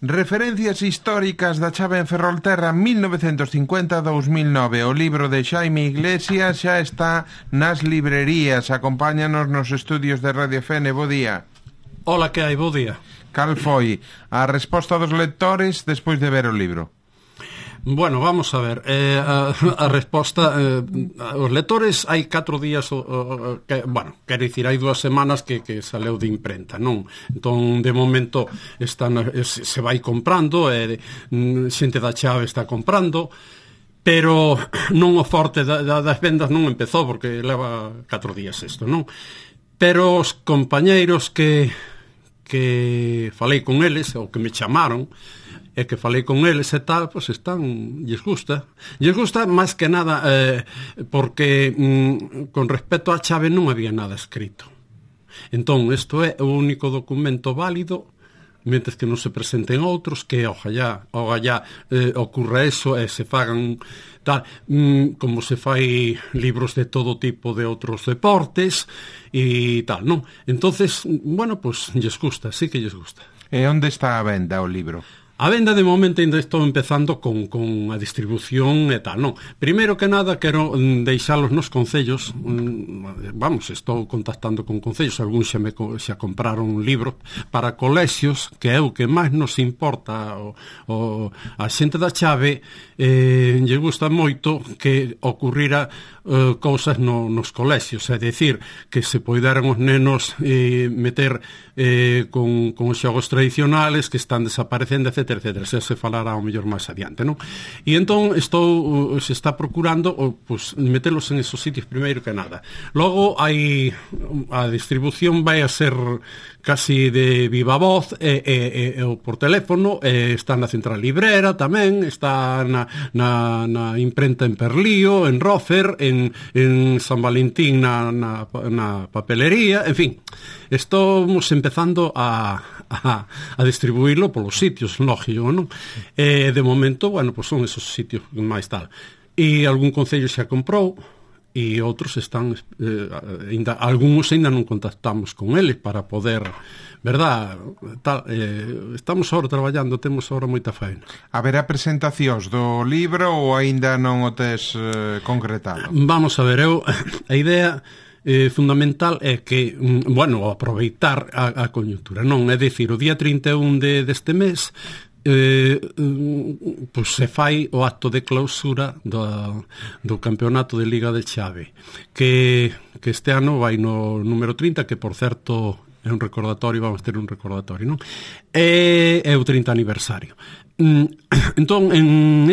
Referencias históricas da chave en Ferrolterra 1950-2009. O libro de Xaime Iglesias xa está nas librerías. Acompáñanos nos estudios de Radio Fene. Bo día. Ola, que hai? Bo día. Cal foi a resposta dos lectores despois de ver o libro? Bueno, vamos a ver, a resposta, os lectores hai 4 días, quero dicir, hai 2 semanas que saleu de imprenta, non? Entón, de momento, se vai comprando, xente da chave está comprando, pero non o forte das vendas non empezou, porque leva 4 días isto, non? Pero os compañeiros que falei con eles, ou que me chamaron, e que falei con eles e tal, pois lles gusta máis que nada porque con respecto á chave non había nada escrito. Entón, isto é o único documento válido, mentres que non se presenten outros, que ojalá ocurra eso e se fagan tal, como se fai libros de todo tipo de outros deportes e tal, non? Entonces, bueno, pois lles gusta, sí que lles gusta. E onde está a venda o libro? A venda de momento ainda estou empezando con a distribución e tal, non? Primeiro que nada quero deixalos nos concellos, estou contactando con concellos, algúns xa compraron libros para colexios, que é o que máis nos importa a xente da chave, lle gusta moito que ocurrira cousas nos colexios, é dicir, que se poideran os nenos meter con os xogos tradicionales que están desaparecendo, etc. Se falará ao mellor máis adiante, non? E entón se está procurando metelos en esos sitios primeiro que nada. Logo hai a distribución vai a ser casi de viva voz ou por teléfono, está na central librera tamén, está na imprenta en Perlío, en Rofer, en San Valentín na papelería, en fin, estamos empezando a distribuirlo polos sitios, lógico, non? De momento, bueno, pues son esos sitios máis tal. E algún concello xa comprou, e outros están algúns ainda non contactamos con eles para poder, verdad, tal, estamos ahora traballando, temos ahora moita faena. Haberá presentacións do libro ou aínda non o tes concretado? Vamos a ver, a idea fundamental é que, bueno, aproveitar a coyuntura, non? É dicir, o día 31 deste mes pois se fai o acto de clausura do campeonato de Liga de Chave, que este ano vai no número 30, que por certo é un recordatorio, vamos ter un recordatorio, non? É o 30 aniversario. Entón, en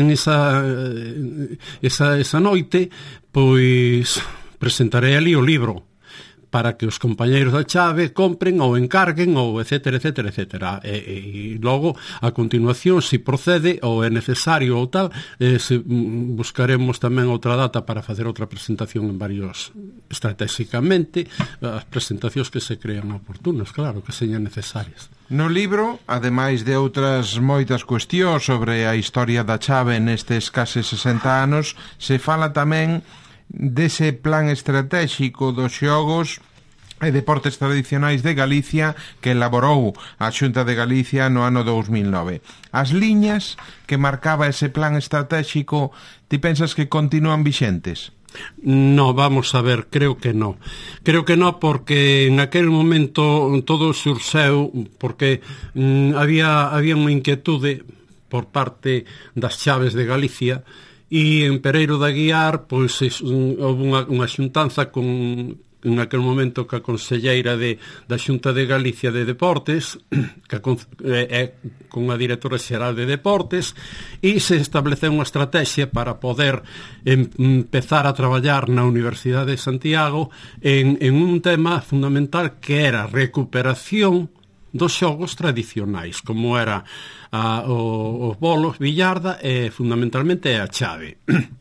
esa noite, pois presentarei ali o libro para que os compañeiros da chave compren ou encarguen ou etcétera, etcétera, etcétera. E logo, a continuación, se procede ou é necesario ou tal, buscaremos tamén outra data para facer outra presentación en varios, estratégicamente, as presentacións que se crean oportunas, claro, que señan necesarias. No libro, ademais de outras moitas cuestións sobre a historia da chave nestes case 60 anos, se fala tamén dese plan estratégico dos xogos e deportes tradicionais de Galicia que elaborou a Xunta de Galicia no ano 2009. As liñas que marcaba ese plan estratégico, ti pensas que continúan vixentes? No, vamos a ver, creo que no porque en aquel momento todo surxeu porque había unha inquietude por parte das chaves de Galicia. E en Pereiro de Aguiar, pois, houve unha xuntanza en aquel momento ca conselleira da Xunta de Galicia de Deportes, con a directora xeral de Deportes, e se estableceu unha estrategia para poder empezar a traballar na Universidade de Santiago en un tema fundamental que era a recuperación dos xogos tradicionais, como era os bolos, billarda e fundamentalmente a chave.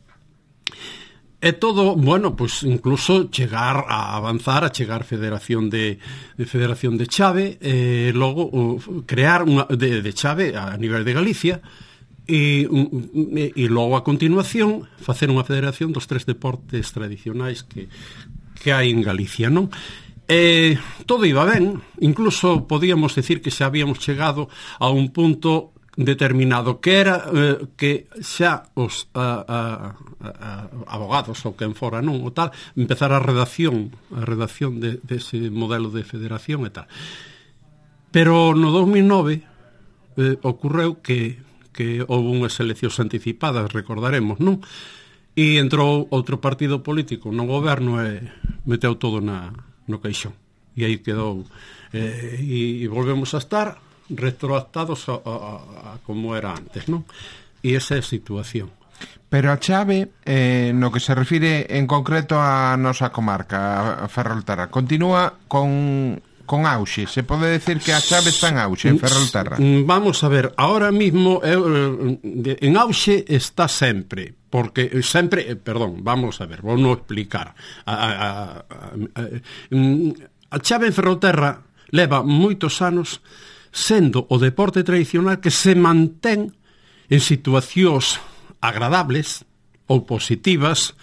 E todo, bueno, pues incluso chegar a avanzar, a chegar Federación de Chave, logo crear unha de chave a nivel de Galicia e logo a continuación facer unha federación dos 3 deportes tradicionais que hai en Galicia, non? Todo iba ben, incluso podíamos decir que xa habíamos chegado a un punto determinado, que era que xa os abogados ou quen fora non, o tal, empezar a redacción dese modelo de federación e tal. Pero no 2009 ocorreu que houve unhas eleccións anticipadas, recordaremos, non? E entrou outro partido político no goberno e meteu todo no caixón. E aí quedou. E volvemos a estar retroactados a como era antes, non? E esa é a situación. Pero a chave, no que se refire en concreto a nosa comarca, a Ferrolterra, continúa con auxe. Se pode decir que a chave está en auxe en Ferrolterra? Vamos a ver, ahora mismo en auxe está sempre, porque sempre, vamos a ver, vou non explicar. A chave en Ferrolterra leva moitos anos sendo o deporte tradicional que se mantén en situacións agradables ou positivas,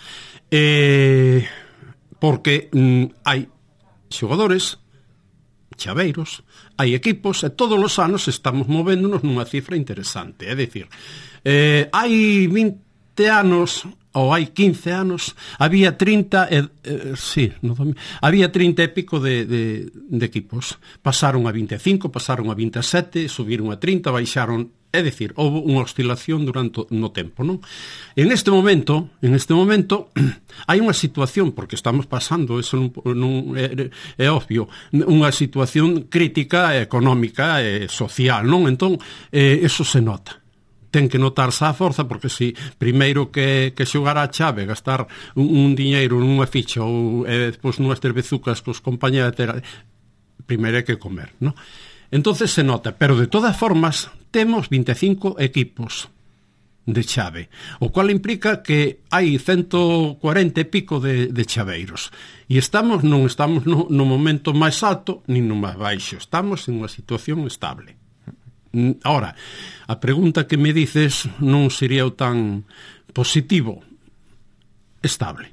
porque hai xogadores, chaveiros, hai equipos, e todos os anos estamos movéndonos nunha cifra interesante. É dicir, hai 20 anos ou hai 15 anos había 30 había 30 e pico de equipos. Pasaron a 25, pasaron a 27, subiron a 30, baixaron. É dicir, houve unha oscilación durante no tempo, non? En este momento hai unha situación, porque estamos pasando, eso non é obvio, unha situación crítica económica e social, non? Entón, eso se nota. Ten que notarse a forza, porque se primeiro que xogar a chave, gastar un diñeiro nunha ficha ou despois nunhas cervezucas cos compañeros, primeiro hai que comer, non? Entonces se nota, pero de todas formas temos 25 equipos de chave, o cual implica que hai 140 e pico de chaveiros, e non estamos no momento máis alto nin no máis baixo, estamos en unha situación estable. Ahora, a pregunta que me dices non sería o tan positivo. Estable,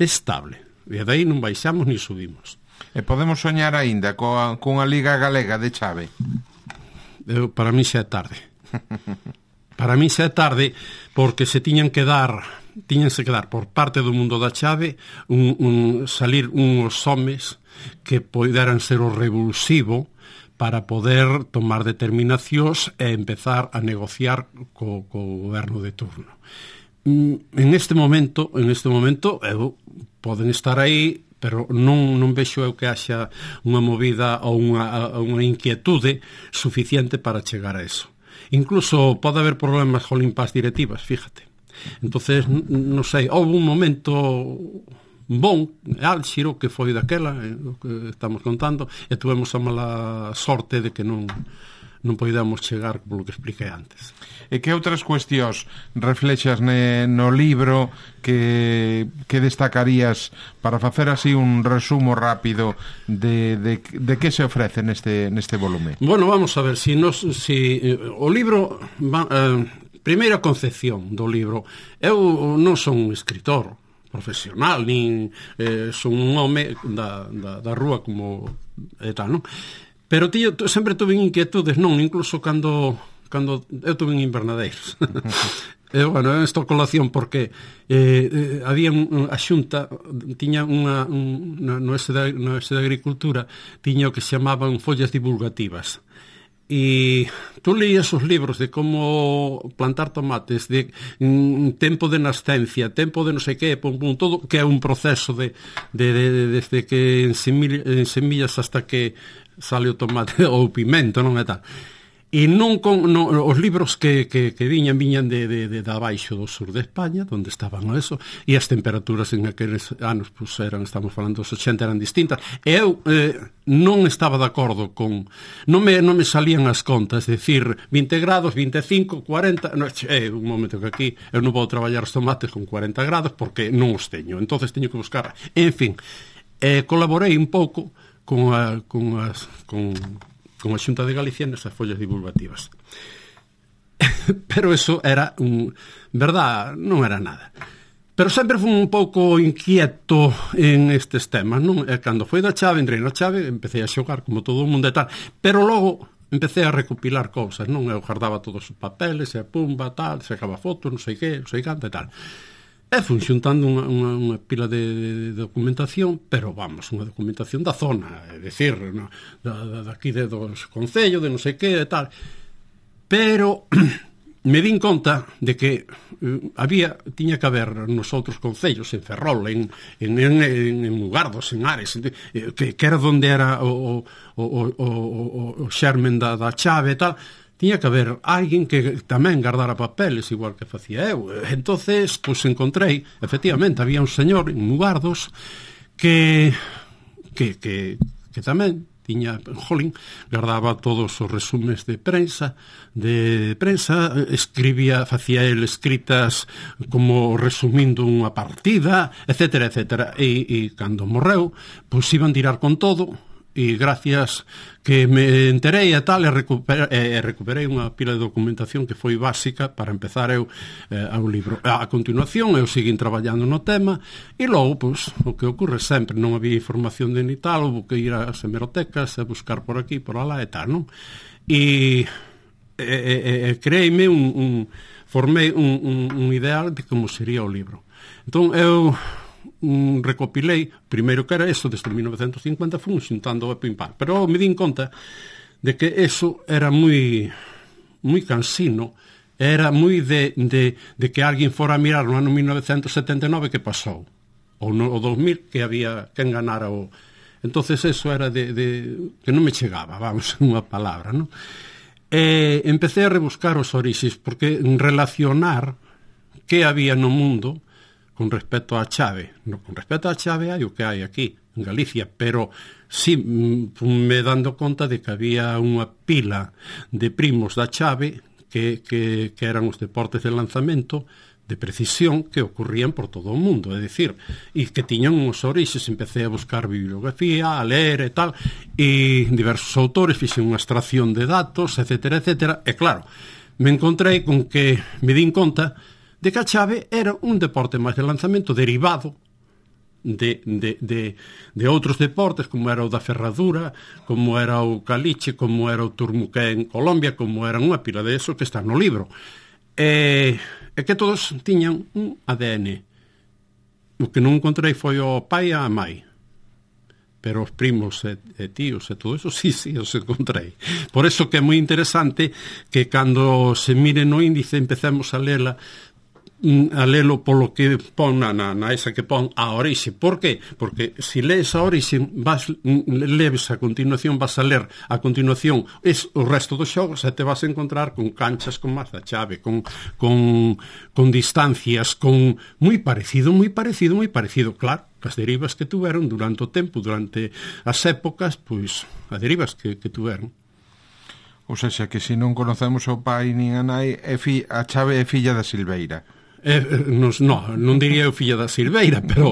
e dai non baixamos ni subimos. E podemos soñar aínda cunha Liga Galega de chave? Para mí xa é tarde. Para mí xa é tarde, porque se tiñanse que dar por parte do mundo da chave salir uns homes que poderan ser o revulsivo para poder tomar determinacións e empezar a negociar co goberno de turno. En este momento poden estar aí, pero non vexo eu que haxa unha movida ou unha inquietude suficiente para chegar a eso. Incluso pode haber problemas con limpas directivas, fíjate. Entonces, non sei, houve un momento bon, álxiro, que foi daquela, o que estamos contando, e tuvemos a mala sorte de que non podíamos chegar polo que expliquei antes. E que outras cuestións reflexas no libro que destacarías para facer así un resumo rápido de que se ofrece neste volume? Bueno, vamos a ver, o libro, primeira concepción do libro, eu non son un escritor profesional, nin son un home da rúa como tal, non? Pero sempre tuve inquietudes, non? Incluso cando eu tuve en invernadeiros. Bueno, esta colación porque había a Xunta tiña no ese de Agricultura tiña o que se chamaban follas divulgativas. E tú leías os libros de como plantar tomates, de tempo de nascencia, tempo de non sei que, todo que é un proceso desde que en semillas hasta que sale o tomate ou pimento, non é tal. E os libros que viñan de abaixo do sur de España, onde estaban eso, e as temperaturas en aqueles anos, estamos falando dos 80, eran distintas, e eu non estaba de acordo con... Non me salían as contas, decir, 20 grados, 25, 40... un momento que aquí eu non vou traballar os tomates con 40 grados porque non os teño, entonces teño que buscar... En fin, colaborei un pouco con a Xunta de Galicia nesas follas divulgativas. Pero eso era verdad, non era nada. Pero sempre fui un pouco inquieto en estes temas, non? E cando foi da chave, entrei na chave, empecé a xogar como todo o mundo e tal, pero logo empecé a recopilar cousas, non? Eu guardaba todos os papeles, e pumba, tal, sacaba fotos, non sei que, non sei canto e tal. E fui xuntando unha pila de documentación, pero vamos, unha documentación da zona, é dicir, no, daqui dos concellos, de non sei que e tal. Pero me din conta de que tiña que haber nos outros concellos, en Ferrol, en Mugardos, en Ares, que era onde era o xermen da chave e tal. Tiña que haber alguén que tamén guardara papeles, igual que facía eu. Entonces, pois encontrei, efectivamente, había un señor en Mugardos que tamén tiña, jolín, guardaba todos os resumes de prensa, escribía, facía el escritas como resumindo unha partida, etcétera, etcétera. E cando morreu, pois iban tirar con todo, e gracias que me enterei e tal, recuperei unha pila de documentación que foi básica para empezar eu ao libro. A continuación eu seguín traballando no tema e logo, pois, o que ocorre sempre, non había información de ni tal, houve que ir ás hemerotecas a buscar por aquí, por alá e tal, non? E creeime formei un ideal de como sería o libro. Entón, eu recopilei, primeiro que era eso, desde 1950 fun xuntando a pim pam, pero me din conta de que eso era moi cansino, era moi de que alguén fora a mirar no ano 1979 que pasou, ou no 2000 que había que enganar o... Entonces eso era que non me chegaba, vamos, unha palabra, non? E empecé a rebuscar os orixes, porque relacionar que había no mundo con respecto á chave. No, con respecto á chave hai o que hai aquí, en Galicia, pero sí me dando conta de que había unha pila de primos da chave que eran os deportes de lanzamento de precisión que ocurrían por todo o mundo, é dicir, e que tiñan uns orixes. Empecé a buscar bibliografía, a ler e tal, e diversos autores, fixen unha extracción de datos, etcétera, etcétera, e claro, me encontrei con que me din conta de que a chave era un deporte máis de lanzamento derivado de outros deportes, como era o da ferradura, como era o caliche, como era o turmuqué en Colombia, como era unha pila de eso que está no libro. E que todos tiñan un ADN. O que non encontrei foi o pai e a mãe, pero os primos e tíos e todo eso, sí, os encontrei. Por eso que é moi interesante que cando se mire no índice empecemos a lelo polo que pon na esa que pon a orixe. Por que? Porque se lees a orixe, leves a continuación, vas a ler a continuación o resto dos xogos e te vas a encontrar con canchas con máis da chave, con distancias, con moi parecido, claro, as derivas que tuveron durante o tempo, durante as épocas, pois, as derivas que tuveron. Ou seja, que se non conocemos o pai nin a nai, a chave é filla da Silveira. Non diría eu filla da Silveira, pero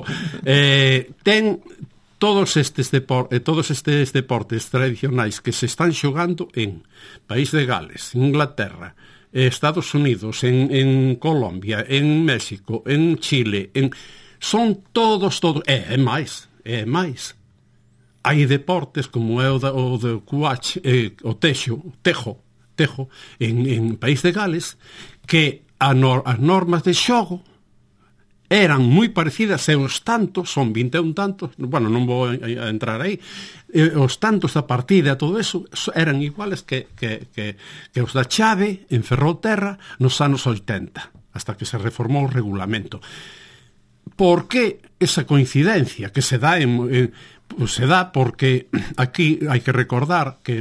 ten todos estes deportes tradicionais que se están xogando en País de Gales, Inglaterra, Estados Unidos, en Colombia, en México, en Chile, son todos, e máis. Hai deportes como é o do cuach, o tejo, en País de Gales, que as normas de xogo eran moi parecidas e os tantos, son 21 tantos, bueno, non vou a entrar aí, os tantos da partida, todo eso, eran iguales que os da chave en Ferrolterra nos anos 80, hasta que se reformou o regulamento. Por que esa coincidencia que se dá se dá porque aquí hai que recordar que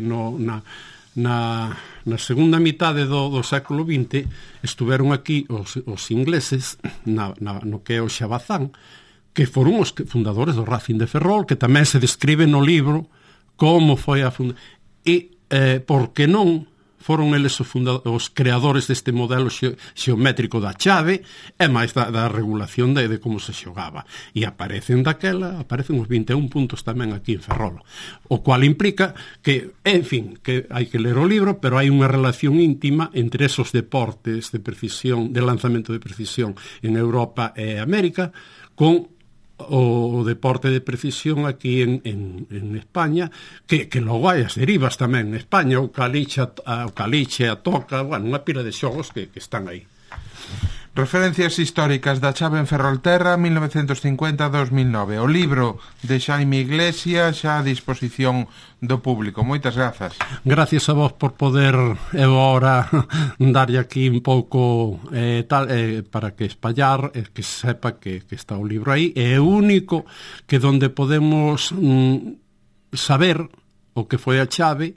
na segunda mitade do século XX estuveron aquí os ingleses no que é o Xabazán, que foron os fundadores do Racing de Ferrol, que tamén se describe no libro como foi a fundación. E por que non foron eles os creadores deste modelo xeométrico da chave e máis da regulación de como se xogaba. E aparecen os 21 puntos tamén aquí en Ferrol, o cual implica que, en fin, que hai que ler o libro, pero hai unha relación íntima entre esos deportes de precisión, de lanzamento de precisión en Europa e América, con o deporte de precisión aquí en España, que logo hai as derivas tamén en España, o caliche, a toca, bueno, unha pila de xogos que están aí. Referencias históricas da chave en Ferrolterra 1950-2009. O libro de Xaime Iglesias xa a disposición do público. Moitas grazas. Gracias a vos por poder agora darlle aquí un pouco para que espallar, que sepa que está o libro aí. É o único que donde podemos saber o que foi a chave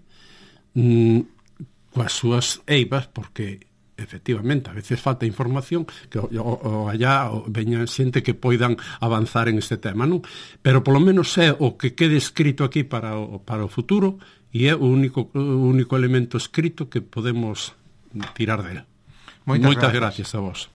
coas súas eivas, porque efectivamente, a veces falta información que allá veña xente que poidan avanzar en este tema, non? Pero polo menos é o que quede escrito aquí para o futuro, e é o único elemento escrito que podemos tirar dele. Moitas gracias a vos.